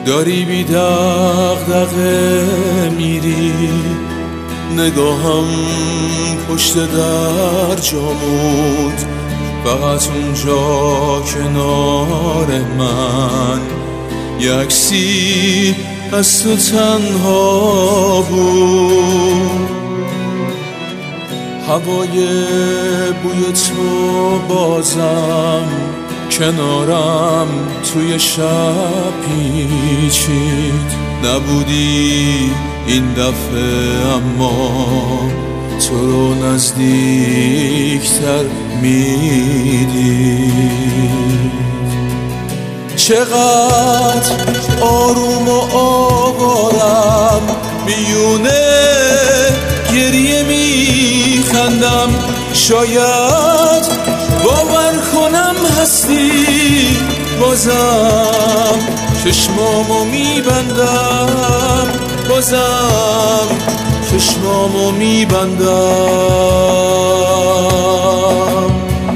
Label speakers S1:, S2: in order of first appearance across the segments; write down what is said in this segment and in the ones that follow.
S1: داری بی دغدغه میری، نگاهم پشت در جامود، فقط اونجا کنار من یه عکسی از تو تنها بود. هوای بوی تو بازم کنارم توی شب پیچید، نبودی این دفعه اما تو رو نزدیکتر میدید. چقدر آروم و آوارم میونه گریه میخندم، شاید باور کنم هستی بازم، چشمامو میبندم بازم، چشمامو میبندم.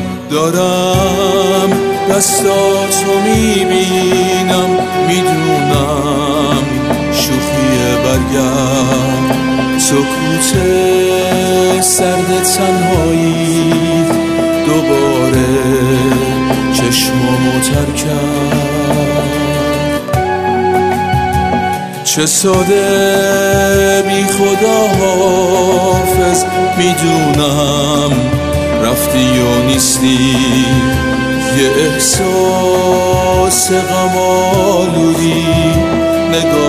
S1: دارم دستاتو میبینم، میدونم شوخی برگم، سکوت سرد تنهایی دوباره چشمامو تر کرد. چه ساده بی خدا حافظ، میدونم رفتی یا نیستی، یه احساس غم آلودی نگاه